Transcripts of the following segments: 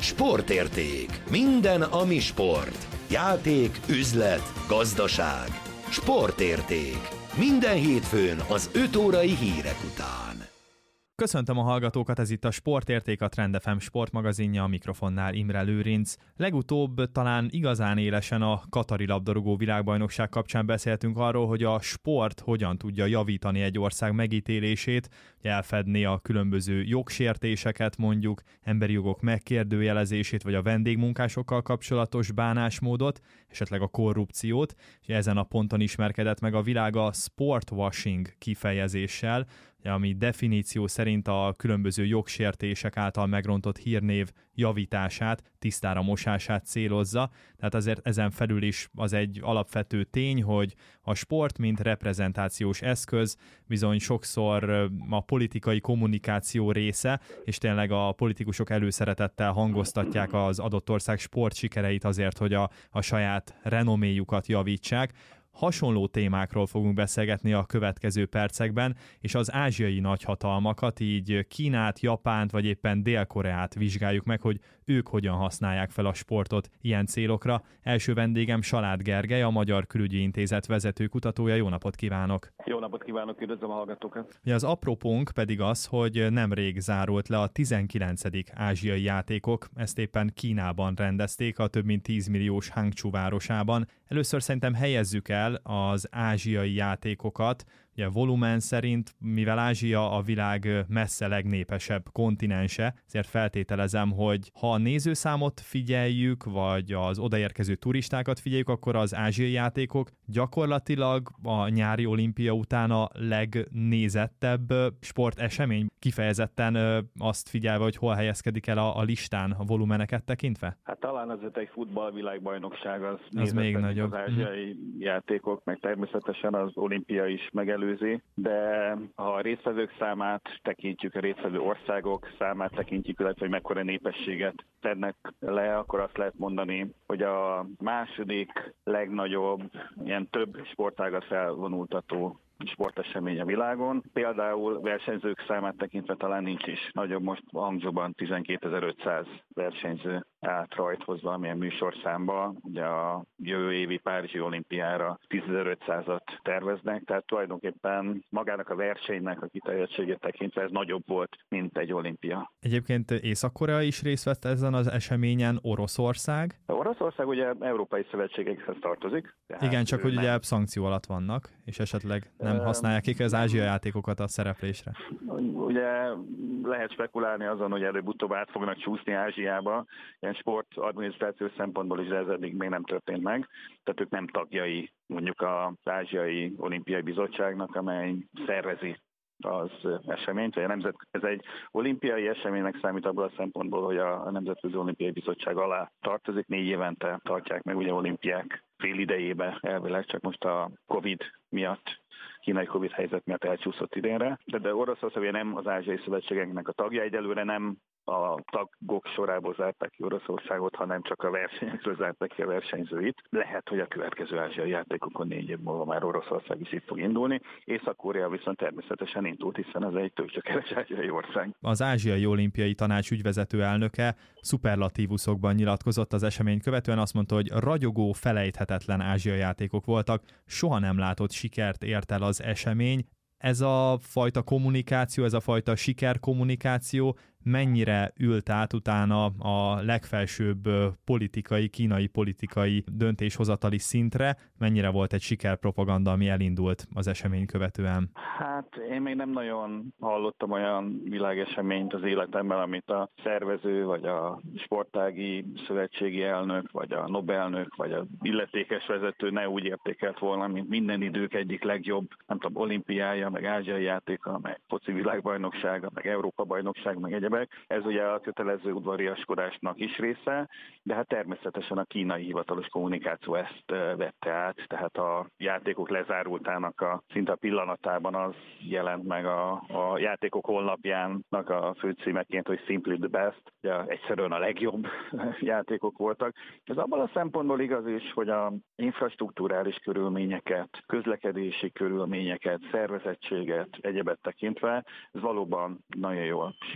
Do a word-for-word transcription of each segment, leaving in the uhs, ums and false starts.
Sportérték. Minden, ami sport. Játék, üzlet, gazdaság. Sportérték. Minden hétfőn az öt órai hírek után. Köszöntöm a hallgatókat, ez itt a Sportérték, a Trend ef em sportmagazinja, a mikrofonnál Imre Lőrinc. Legutóbb talán igazán élesen a katari labdarúgó világbajnokság kapcsán beszéltünk arról, hogy a sport hogyan tudja javítani egy ország megítélését, elfedni a különböző jogsértéseket, mondjuk emberi jogok megkérdőjelezését, vagy a vendégmunkásokkal kapcsolatos bánásmódot, esetleg a korrupciót, és ezen a ponton ismerkedett meg a világ a sportwashing kifejezéssel, ami definíció szerint a különböző jogsértések által megrontott hírnév javítását, tisztára mosását célozza. Tehát azért ezen felül is az egy alapvető tény, hogy a sport, mint reprezentációs eszköz, bizony sokszor a politikai kommunikáció része, és tényleg a politikusok előszeretettel hangoztatják az adott ország sportsikereit azért, hogy a, a saját renoméjukat javítsák. Hasonló témákról fogunk beszélgetni a következő percekben, és az ázsiai nagyhatalmakat, így Kínát, Japánt vagy éppen Dél-Koreát vizsgáljuk meg, hogy ők hogyan használják fel a sportot ilyen célokra. Első vendégem Salád Gergely, a Magyar Külügyi Intézet vezető kutatója. Jó napot kívánok! Jó napot kívánok, üdvözlöm a hallgatókat! Az apropónk pedig az, hogy nemrég zárult le a tizenkilencedik ázsiai játékok, ezt éppen Kínában rendezték, a több mint tíz milliós Hangzhou városában. Először szerintem helyezzük el az ázsiai játékokat, ugye volumen szerint, mivel Ázsia a világ messze legnépesebb kontinense, ezért feltételezem, hogy ha a nézőszámot figyeljük, vagy az odaérkező turistákat figyeljük, akkor az ázsiai játékok gyakorlatilag a nyári olimpia után a legnézettebb sportesemény, kifejezetten azt figyelve, hogy hol helyezkedik el a, a listán a volumeneket tekintve? Hát talán azért egy futballvilágbajnokság az, az még nagyobb. Az ázsiai mm. játékok, meg természetesen az olimpia is megelőzi, de ha a résztvevők számát tekintjük, a résztvevő országok számát tekintjük, illetve hogy mekkora népességet tennek le, akkor azt lehet mondani, hogy a második legnagyobb, ilyen több sportágat felvonultató sportesemény a világon. Például versenyzők számát tekintve talán nincs is nagyobb, most Hangzhouban tizenkétezer-ötszáz versenyző állt rajthoz valamilyen műsorszámba. Ugye a jövő évi Párizsi olimpiára tízezer-ötszázat terveznek, tehát tulajdonképpen magának a versenynek a kiterjedtségét tekintve ez nagyobb volt, mint egy olimpia. Egyébként Észak-Korea is részt vett ezen az eseményen, Oroszország? Oroszország ugye európai szövetségekhez tartozik. Igen, csak hogy nem... ugye szankció alatt vannak, és esetleg nem használják ki az ázsiai játékokat a szereplésre. Ugye lehet spekulálni azon, hogy előbb-utóbb át fognak csúszni Ázsiába, ilyen sportadminisztrációs szempontból is ez eddig még nem történt meg, tehát ők nem tagjai mondjuk az Ázsiai Olimpiai Bizottságnak, amely szervezi az eseményt, a nemzet, ez egy olimpiai eseménynek számít abból a szempontból, hogy a, a Nemzetközi Olimpiai Bizottság alá tartozik, négy évente tartják meg ugye olimpiák fél idejébe elvileg, csak most a Covid miatt, kínai Covid helyzet miatt elcsúszott idénre. De, de Oroszország ugye nem az ázsiai szövetségeknek a tagja, egyelőre nem a tagok sorából zárták ki Oroszországot, hanem csak a versenyekről zárták ki a versenyzőit. Lehet, hogy a következő ázsiai játékokon négy év múlva már Oroszország is itt fog indulni. Észak-Korea viszont természetesen indult, hiszen ez egy tőzsgyökeres ázsiai ország. Az Ázsiai Olimpiai Tanács ügyvezető elnöke szuperlatívuszokban nyilatkozott az esemény követően, azt mondta, hogy ragyogó, felejthetetlen ázsiai játékok voltak, soha nem látott sikert ért el az esemény. Ez a fajta kommunikáció, ez a fajta sikerkommunikáció mennyire ült át utána a legfelsőbb politikai, kínai politikai döntéshozatali szintre, mennyire volt egy sikerpropaganda, ami elindult az esemény követően? Hát én még nem nagyon hallottam olyan világeseményt az életemben, amit a szervező, vagy a sportági szövetségi elnök, vagy a Nobelnök, vagy a illetékes vezető ne úgy értékelt volna, mint minden idők egyik legjobb, nem tudom, olimpiája, meg ázsiai játéka, meg foci világbajnoksága, meg Európa bajnokság, meg egyebek. Ez ugye a kötelező udvariaskodásnak is része, de hát természetesen a kínai hivatalos kommunikáció ezt vette át, tehát a játékok lezárultának a szinte a pillanatában az jelent meg a, a játékok honlapjának a főcímeként, hogy Simply the Best, ugye egyszerűen a legjobb játékok voltak. Ez abban a szempontból igaz is, hogy a infrastruktúrális körülményeket, közlekedési körülményeket, szervezettséget, egyebet tekintve, ez valóban nagyon jól sikerült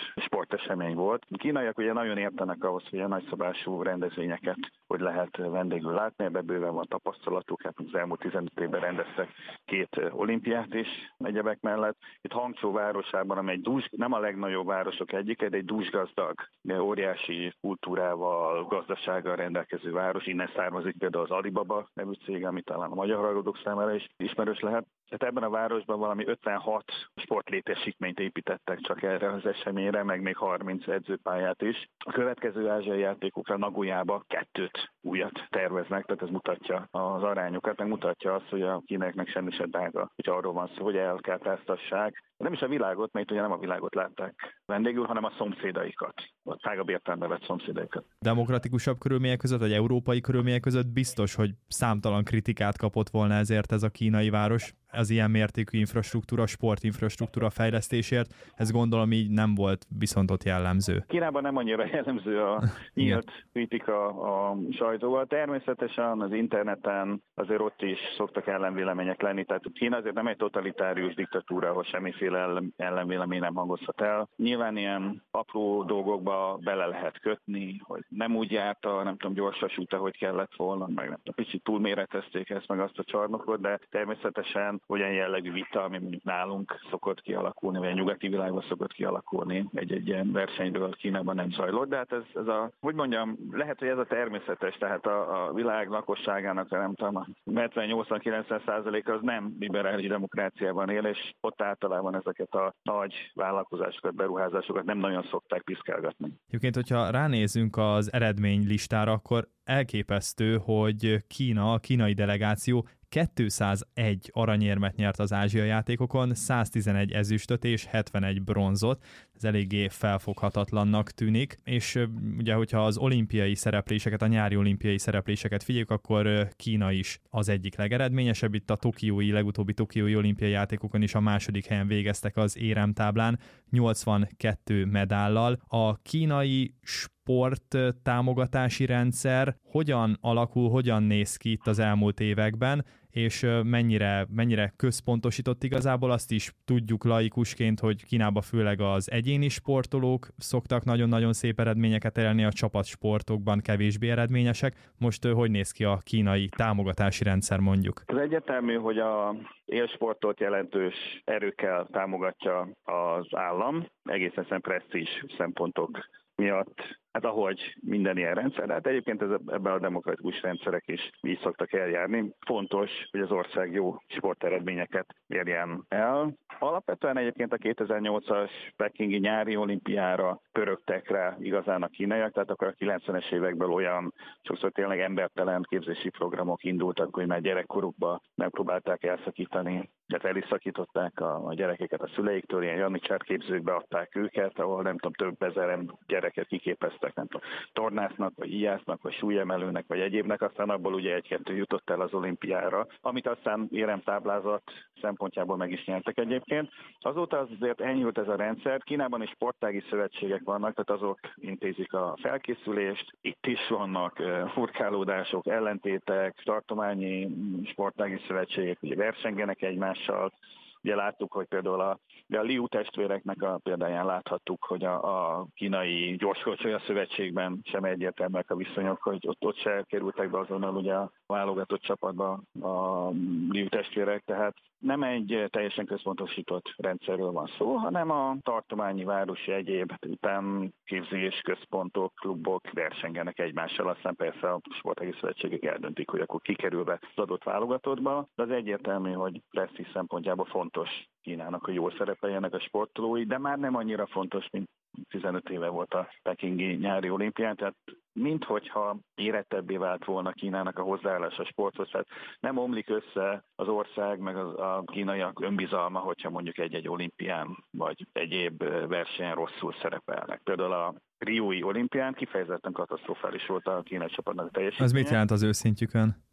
sportesemény volt. A kínaiak ugye nagyon értenek ahhoz, hogy a nagyszabású rendezvényeket hogy lehet vendégül látni, ebben bőven van tapasztalatuk, hát az elmúlt tizenöt évben rendeztek két olimpiát is egyebek mellett. Itt Hangzsou városában, amely dús, nem a legnagyobb városok egyike, de egy dúsgazdag, óriási kultúrával, gazdasággal rendelkező város. Innen származik például az Alibaba nevű cég, ami talán a magyar hallgatók számára is ismerős lehet. Tehát ebben a városban valami ötvenhat sportlétesítményt építettek csak erre az eseményre, meg még harminc edzőpályát is. A következő ázsiai játékokra Nagoyába kettőt újat terveznek, tehát ez mutatja az arányokat, meg mutatja azt, hogy a kínaiaknak semmi se drága, hogy arról van szó, hogy elkártáztassák. Nem is a világot, mert ugye nem a világot látták vendégül, hanem a szomszédaikat, a tágabb értelembe vett szomszédaikat. Demokratikusabb körülmények között, vagy európai körülmények között biztos, hogy számtalan kritikát kapott volna ezért ez a kínai város, az ilyen mértékű infrastruktúra, sportinfrastruktúra fejlesztésért. Ez gondolom így nem volt viszont ott jellemző. Kínában nem annyira jellemző a nyílt kritika a sajtóval. Természetesen az interneten azért ott is szoktak ellenvélemények lenni. Tehát Kína azért nem egy totalitárius diktatúra, ahol semmiféle ellenvélemény nem hangozhat el. Nyilván ilyen apró dolgokba bele lehet kötni, hogy nem úgy járta, nem tudom, gyorsas út, ahogy kellett volna, meg nem tudom, kicsit túlméretezték ezt meg azt a csarnokot, de természetesen olyan jellegű vita, ami mondjuk nálunk szokott kialakulni, vagy a nyugati világban szokott kialakulni, egy-egy ilyen versenyről Kínában nem zajlott, de hát ez, ez a, hogy mondjam, lehet, hogy ez a természetes, tehát a, a világ lakosságának, nem tudom, hetven-nyolcvan-kilencven százalék az nem liberális demokráciában él, és ott általában ezeket a nagy vállalkozásokat, beruházásokat nem nagyon szokták piszkálgatni. Egyébként, hogyha ránézünk az eredménylistára, akkor elképesztő, hogy Kína, a kínai delegáció kétszázegy aranyérmet nyert az ázsiai játékokon, száztizenegy ezüstöt és hetvenegy bronzot. Ez eléggé felfoghatatlannak tűnik, és ugye, hogyha az olimpiai szerepléseket, a nyári olimpiai szerepléseket figyeljük, akkor Kína is az egyik legeredményesebb. Itt a tokiói, legutóbbi tokiói olimpiai játékokon is a második helyen végeztek az éremtáblán, nyolcvankettő medállal. A kínai sport támogatási rendszer hogyan alakul, hogyan néz ki itt az elmúlt években, és mennyire, mennyire központosított igazából, azt is tudjuk laikusként, hogy Kínában főleg az egyéni sportolók szoktak nagyon-nagyon szép eredményeket elérni, a csapatsportokban kevésbé eredményesek. Most hogy néz ki a kínai támogatási rendszer mondjuk? Az egyértelmű, hogy a élsportot jelentős erőkkel támogatja az állam, egészen szem presztízs szempontok miatt, hát ahogy minden ilyen rendszer, hát egyébként ez, ebben a demokratikus rendszerek is így szoktak eljárni. Fontos, hogy az ország jó sporteredményeket érjen el. Alapvetően egyébként a kétezer-nyolcas pekingi nyári olimpiára pörögtek rá igazán a kínaiak, tehát akkor a kilencvenes évekből olyan sokszor tényleg embertelen képzési programok indultak, hogy már gyerekkorukban megpróbálták elszakítani, illetve el is szakították a, a gyerekeket a szüleiktől, ilyen janicsár képzőkbe adták őket, ahol nem tudom, több ezer gyereket kiképeztek, nem tudom, tornásznak, vagy íjásznak, vagy súlyemelőnek, vagy egyébnek, aztán abból ugye egy-kettő jutott el az olimpiára, amit aztán éremtáblázat szempontjából meg is nyertek egyébként. Azóta az azért enyhült ez a rendszer. Kínában is sportági szövetségek vannak, tehát azok intézik a felkészülést. Itt is vannak furkálódások, ellentétek, tartományi sportági szövetségek, ugye versengenek egymással. Ugye láttuk, hogy például a, a Liu testvéreknek a példáján láthattuk, hogy a, a kínai gyorskorcsolya szövetségben sem egyértelműek a viszonyok, hogy ott, ott se kerültek be azonnal ugye a válogatott csapatba a Liu testvérek, tehát nem egy teljesen központosított rendszerről van szó, hanem a tartományi, városi egyéb utánképzés, központok, klubok versengenek egymással, aztán persze a sportági szövetségek eldöntik, hogy akkor kikerül be az adott válogatottba, de az egyértelmű, hogy presztízs szempontjából fontos Kínának, hogy jól szerepeljenek a sportolói, de már nem annyira fontos, mint tizenöt éve volt a pekingi nyári olimpián, tehát minthogyha érettebbé vált volna Kínának a hozzáállás a sporthoz, tehát nem omlik össze az ország, meg az, a kínaiak önbizalma, hogyha mondjuk egy-egy olimpián, vagy egyéb versenyen rosszul szerepelnek. Például a riói olimpián kifejezetten katasztrofális volt a kínai csapatnak a teljesítménye. Ez mit jelent az ő szintjükön?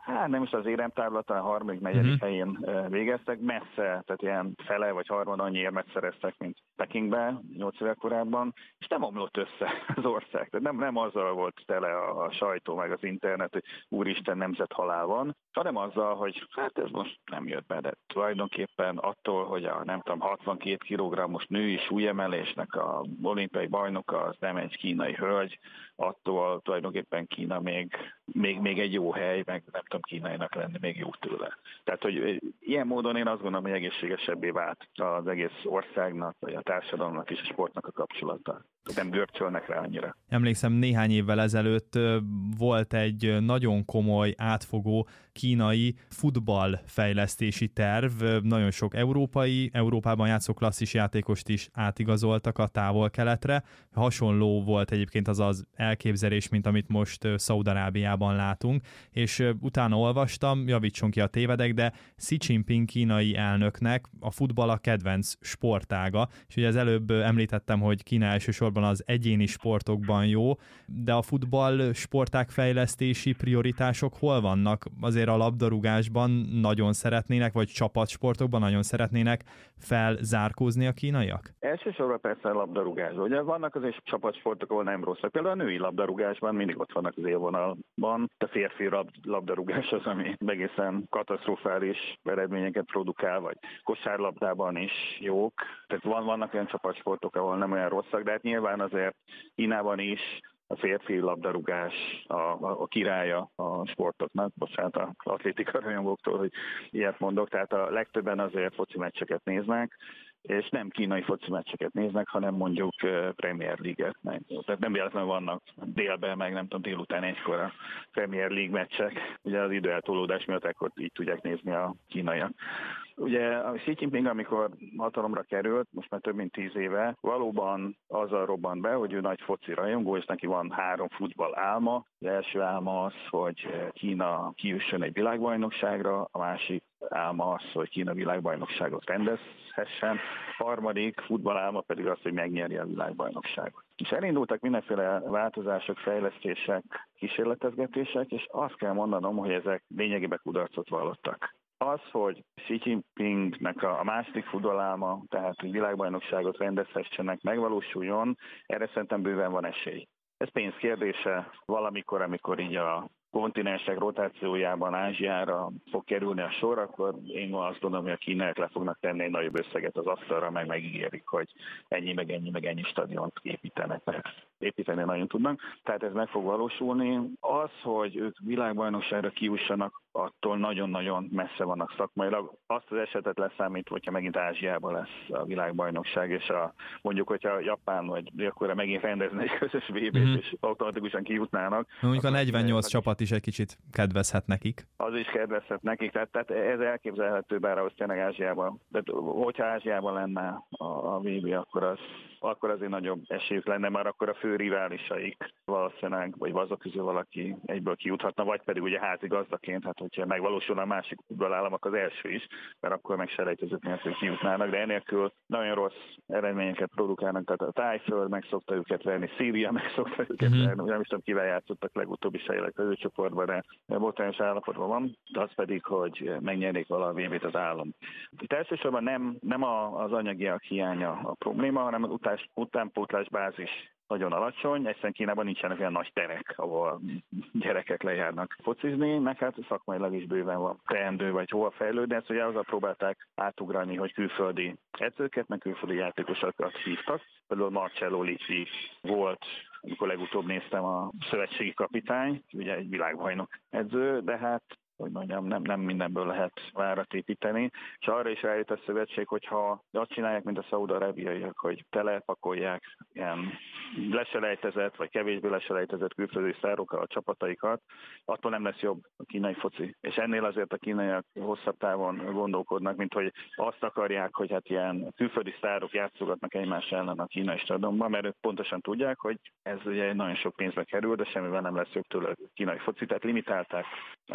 hát nem is az éremtáblat, hanem a harmadik, negyedik uh-huh. helyén végeztek, messze, tehát ilyen fele vagy harmad annyi érmet szereztek, mint Pekingbe, nyolc évvel korábban, és nem omlott össze az ország. Tehát nem, nem azzal volt tele a, a sajtó, meg az internet, hogy úristen, nemzethalál van, hanem azzal, hogy hát ez most nem jött be, de tulajdonképpen attól, hogy a nem tudom, hatvankét kilogrammos női súlyemelésnek a olimpiai bajnoka az nem egy kínai hölgy, attól tulajdonképpen Kína még, még, még egy jó hely, meg nem tudom Kínainak lenni még jó tőle. Tehát, hogy ilyen módon én azt gondolom, hogy egészségesebbé vált az egész országnak, vagy a társadalomnak és a sportnak a kapcsolata. Nem görcsölnek rá annyira. Emlékszem, néhány évvel ezelőtt volt egy nagyon komoly, átfogó kínai futballfejlesztési terv. Nagyon sok európai, Európában játszó klasszis játékost is átigazoltak a távol-keletre. Hasonló volt egyébként az az elképzelés, mint amit most Szaúd-Arábiában látunk, és utána olvastam, javítson ki a tévedek, de Xi Jinping kínai elnöknek a futball a kedvenc sportága, és ugye az előbb említettem, hogy Kína elsősorban az egyéni sportokban jó, de a futball sporták fejlesztési prioritások hol vannak? Azért a labdarúgásban nagyon szeretnének, vagy csapatsportokban nagyon szeretnének felzárkózni a kínaiak? Elsősorban persze a labdarúgásban. Ugye vannak azért csapatsportok, ahol nem rosszak. Például a női labdarúgásban mindig ott vannak az élvonalban. A férfi labdarúgás az, ami egészen katasztrofális eredményeket produkál, vagy kosárlabdában is jók. Tehát van, vannak olyan csapatsportok, ahol nem olyan rosszak, de hát nyilván azért Kínában is a férfi labdarúgás a, a, a királya a sportoknak, bocsánat az atlétika rajongóktól, hogy ilyet mondok, tehát a legtöbben azért foci meccseket néznek, és nem kínai foci meccseket néznek, hanem mondjuk Premier League-et. Tehát nem véletlenül vannak délben, meg nem tudom, délután egykor a Premier League meccsek. Ugye az időeltolódás miatt ekkor így tudják nézni a kínaiak. Ugye a Xi Jinping, amikor hatalomra került, most már több mint tíz éve, valóban azzal robbant be, hogy ő nagy foci rajongó, és neki van három futball álma. Az első álma az, hogy Kína kijusson egy világbajnokságra, a másik álma az, hogy Kína világbajnokságot rendezhessen, a harmadik futballálma pedig az, hogy megnyerje a világbajnokságot. És elindultak mindenféle változások, fejlesztések, kísérletezgetések, és azt kell mondanom, hogy ezek lényegében kudarcot vallottak. Az, hogy Xi Jinpingnek a második futballálma, tehát hogy világbajnokságot rendezhessenek, megvalósuljon, erre szerintem bőven van esély. Ez pénz kérdése, valamikor, amikor így a kontinensek rotációjában Ázsiára fog kerülni a sor, akkor én azt gondolom, hogy a kínaiak le fognak tenni egy nagyobb összeget az asztalra, meg megígérik, hogy ennyi, meg ennyi, meg ennyi stadiont építenek. Építeni nagyon tudnak. Tehát ez meg fog valósulni. Az, hogy ők világbajnokságra kijussanak, attól nagyon-nagyon messze vannak szakmailag. Azt az esetet leszámít, hogyha megint Ázsiában lesz a világbajnokság, és a, mondjuk, hogyha Japán vagy Dél-Korea megint rendezne egy közös vé bét, mm-hmm. és automatikusan kijutnának. Mondjuk a negyvennyolc csapat is egy kicsit kedvezhet nekik. Az is kedvezhet nekik, tehát, tehát ez elképzelhető, bár ahhoz tényleg Ázsiában. De hogyha Ázsiában lenne a, a vé bé, akkor az akkor azért nagyobb esélyük lenne, már akkor a fő riválisaik valószínűleg, vagy azok közül valaki egyből kijuthatna, vagy pedig ugye házigazdaként, hát hogyha megvalósul a másik futballállamok az első is, mert akkor meg selejtezők nélkül kijutnának, de enélkül nagyon rossz eredményeket produkálnak, tehát a Tájföld meg szokta őket verni, Szíria meg szokta őket mm-hmm. verni, nem is tudom, kivel játszottak legutóbbi sejlek az ő csoportban, de botrányos állapotban van, de az pedig, hogy megnyernék vala a vé bét az állam. Itt elsősorban nem, nem az anyagiak hiánya a probléma, hanem az után utánpótlás bázis nagyon alacsony, egyszerűen Kínában nincsenek olyan nagy terek, ahol gyerekek lejárnak focizni, meg hát szakmailag is bőven van teendő, vagy hova fejlődni, ezt ugye azzal próbálták átugrani, hogy külföldi edzőket, meg külföldi játékosokat hívtak. Például Marcello Lippi volt, amikor legutóbb néztem, a szövetségi kapitány, ugye egy világbajnok edző, de hát hogy mondjam, nem, nem mindenből lehet várat építeni, és arra is rájött a szövetség, hogyha azt csinálják, mint a szaúd-arábiaiak, hogy telepakolják ilyen leselejtezett, vagy kevésbé leselejtezett külföldi szárokkal a csapataikat, attól nem lesz jobb a kínai foci. És ennél azért a kínaiak hosszabb távon gondolkodnak, mint hogy azt akarják, hogy hát ilyen külföldi szárok játszogatnak egymás ellen a kínai stadionban, mert ők pontosan tudják, hogy ez ugye nagyon sok pénzbe kerül, de semmivel nem lesz jobb tőle a kínai foci, tehát limitálták a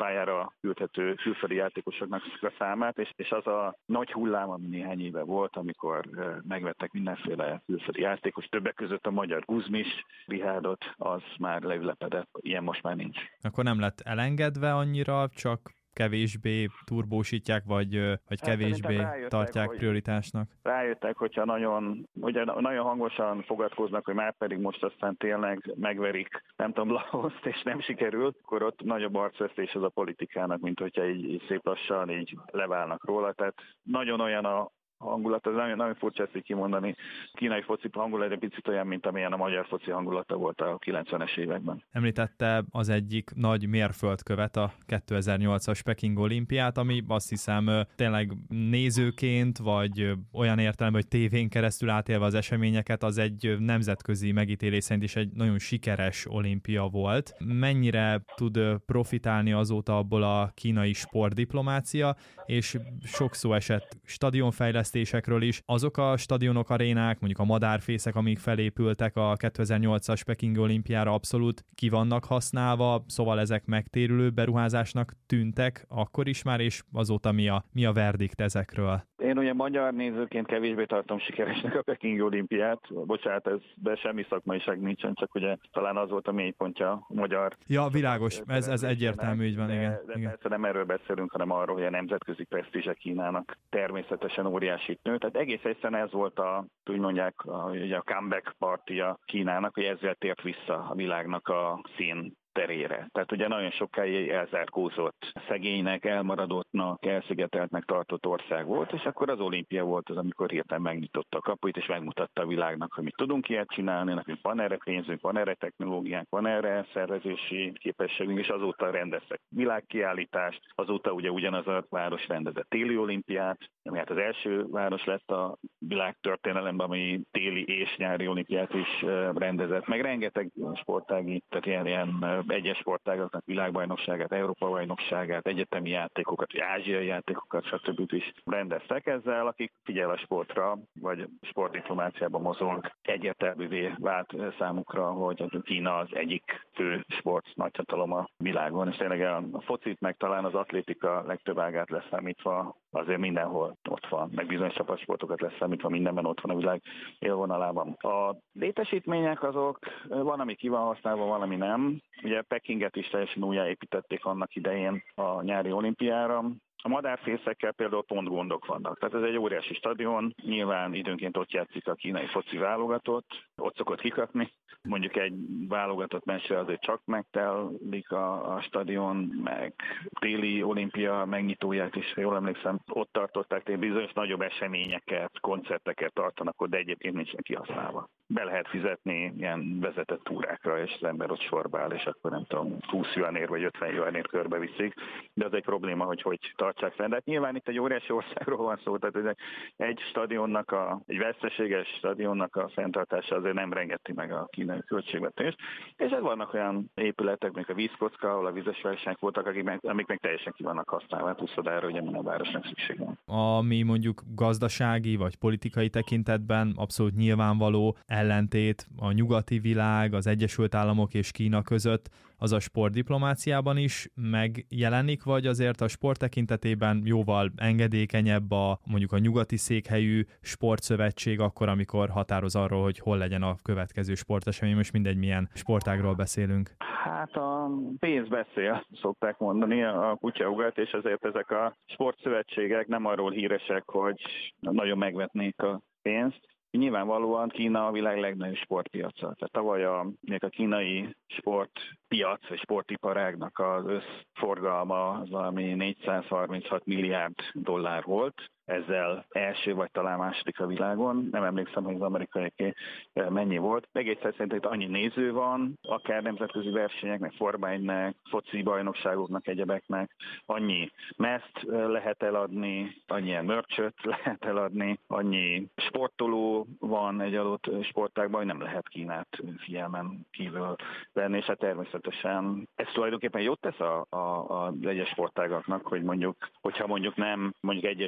pályára küldhető külföldi játékosoknak a számát, és, és az a nagy hullám, ami néhány éve volt, amikor megvettek mindenféle külföldi játékos, többek között a magyar Guzmis, Rihádot, az már leülepedett, ilyen most már nincs. Akkor nem lett elengedve annyira, csak kevésbé turbósítják, vagy, vagy kevésbé hát, tartják prioritásnak? Rájöttek, hogyha nagyon, ugye nagyon hangosan fogadkoznak, hogy már pedig most aztán tényleg megverik, nem tudom, Laoszt, és nem sikerült, akkor ott nagyobb arcvesztés az a politikának, mint hogyha így, így szép lassan így leválnak róla. Tehát nagyon olyan a hangulat, ez nagyon, nagyon furcsa ezt így kimondani. A kínai foci hangulat egy picit olyan, mint amilyen a magyar foci hangulata volt a kilencvenes években. Említette az egyik nagy mérföldkövet, a kétezer-nyolcas Peking olimpiát, ami azt hiszem tényleg nézőként, vagy olyan értelemben, hogy tévén keresztül átélve az eseményeket, az egy nemzetközi megítélés szerint is egy nagyon sikeres olimpia volt. Mennyire tud profitálni azóta abból a kínai sportdiplomácia, és sok szó esett stadionfejlesztésekről is. Azok a stadionok, arénák, mondjuk a madárfészek, amik felépültek a kétezer-nyolcas Peking olimpiára, abszolút ki vannak használva, szóval ezek megtérülő beruházásnak tűntek akkor is már, és azóta mi a, mi a verdikt ezekről? Én ugye magyar nézőként kevésbé tartom sikeresnek a Peking olimpiát. Bocsánat, ez de semmi szakmaiság nincsen, csak ugye talán az volt a mélypontja a magyar. Ja, világos, ez, ez egyértelmű, így van, de, igen. De igen. persze nem erről beszélünk, hanem arról, hogy a nemzetközi presztízse Kínának természetesen óriásit nő. Tehát egész egyszerűen ez volt a, úgy mondják, a, ugye a comeback partija Kínának, hogy ezzel tért vissza a világnak a szín terére. Tehát ugye nagyon sokáig elzárkózott, szegénynek, elmaradottnak, elszigeteltnek tartott ország volt, és akkor az olimpia volt az, amikor hirtelen megnyitotta a kapuit, és megmutatta a világnak, hogy mi tudunk ilyet csinálni, nekünk van erre pénzünk, van erre technológiánk, van erre szervezési képességünk, és azóta rendeztek világkiállítást, azóta ugye ugyanaz a város rendezett téli olimpiát, ami hát az első város lett a világtörténelemben, ami téli és nyári olimpiát is rendezett, meg rengeteg sportági, tehát ilyen, ilyen egyes sportágaknak világbajnokságát, Európa-bajnokságát, egyetemi játékokat, vagy ázsiai játékokat, stb. Is rendeztek. Ezzel, akik figyel a sportra, vagy sportdiplomáciában mozog, egyértelművé vált számukra, hogy Kína az egyik fő sport nagyhatalom a világon, és tényleg a focit, meg talán az atlétika legtöbb ágát leszámítva azért mindenhol ott van, meg bizonyos csapatsportokat leszámítva mindenben ott van a világ élvonalában. A létesítmények azok, van, ami ki van használva, van, ami nem. Ugye Pekinget is teljesen újjáépítették annak idején a nyári olimpiára. A madárfészekkel például pont gondok vannak. Tehát ez egy óriási stadion, nyilván időnként ott játszik a kínai foci válogatott, ott szokott kikapni. Mondjuk egy válogatott meccsre azért csak megtelik a, a stadion, meg téli olimpia megnyitóját is, jól emlékszem, ott tartották, tehát bizonyos nagyobb eseményeket, koncerteket tartanak ott, de egyébként nincsen kihasználva. Be lehet fizetni ilyen vezetett túrákra, és az ember ott sorba áll, és akkor nem tudom, húsz juanér vagy ötven juanér körbe viszik, de az egy probléma, hogy hogy tartsák fenn. De hát nyilván itt egy óriási országról van szó, tehát egy stadionnak, a, egy veszteséges stadionnak a fenntartása azért nem rengeti meg a kínai költségvetést. És ez vannak olyan épületek, mint a vízkocka, ahol a vizes versenyek voltak, akik meg, amik meg teljesen ki vannak használva, húszodára ugye minden városnak szükség van. Ami mondjuk gazdasági vagy politikai tekintetben abszolút nyilvánvaló ellentét a nyugati világ, az Egyesült Államok és Kína között, az a sportdiplomáciában is megjelenik, vagy azért a sport tekintetében jóval engedékenyebb a mondjuk a nyugati székhelyű sportszövetség akkor, amikor határoz arról, hogy hol legyen a következő sportesemény, most mindegy, milyen sportágról beszélünk. Hát a pénz beszél, szokták mondani, a kutyaugat, és ezért ezek a sportszövetségek nem arról híresek, hogy nagyon megvetnék a pénzt. Nyilvánvalóan Kína a világ legnagyobb sportpiaca. Tehát tavaly a, a kínai sportpiac, vagy sportiparágnak az összforgalma az valami négyszázharminchat milliárd dollár volt. Ezzel első vagy talán második a világon. Nem emlékszem, hogy az amerikai mennyi volt. Egészen szerint annyi néző van, akár nemzetközi versenyeknek, Forma egynek, foci bajnokságoknak, egyebeknek. Annyi meszt lehet eladni, annyi merchöt lehet eladni, annyi sportoló van egy adott sportágban, hogy nem lehet Kínát figyelmen kívül venni, és hát természetesen ez tulajdonképpen jót tesz a, a, a egyes sportágaknak, hogy mondjuk, hogyha mondjuk nem mondjuk egyes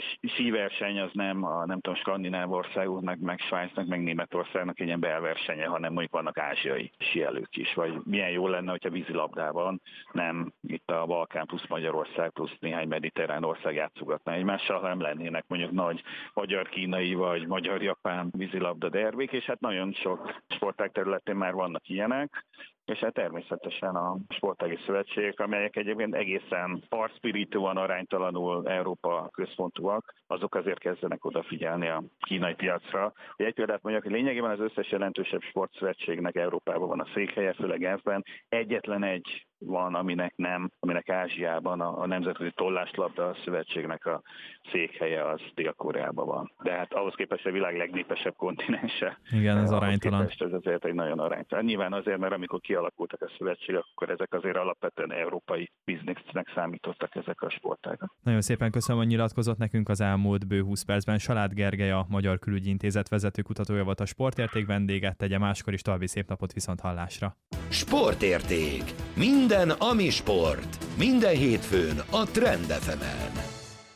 díj verseny az nem a nem tudom, skandináv országoknak, meg Svájcnak, meg Németországnak egy ilyen belversenye, hanem mondjuk vannak ázsiai síelők is, vagy milyen jó lenne, hogyha vízilabdában nem itt a Balkán plusz Magyarország plusz néhány mediterrán ország játszogatna egymással, hanem lennének mondjuk nagy magyar-kínai vagy magyar-japán vízilabda derbik, és hát nagyon sok sportág területén már vannak ilyenek, és hát természetesen a sportági szövetségek, amelyek egyébként egészen arcpirítóan, aránytalanul Európa központúak, azok azért kezdenek odafigyelni a kínai piacra. Egy példát mondjak, hogy lényegében az összes jelentősebb sportszövetségnek Európában van a székhelye, főleg Genfben. Egyetlen egy van, aminek nem, aminek Ázsiában a, a Nemzetközi Tolláslabda Szövetségnek a székhelye az Dél-Koreában van. De hát ahhoz képest a világ legnépesebb kontinense. Igen, ez aránytalan. Ez azért egy nagyon aránytalan. Nyilván azért, mert amikor kialakultak a szövetségek, akkor ezek azért alapvetően európai biznisznek számítottak ezek a sportágak. Nagyon szépen köszönöm, hogy nyilatkozott nekünk az elmúlt bő húsz percben. Salád Gergely, a Magyar Külügyi Intézet vezető kutatója volt a Sportérték vendéget, tegye máskor is, további szép napot, viszont hallásra. Sportérték. Minden, ami sport. Minden hétfőn a Trend ef emen.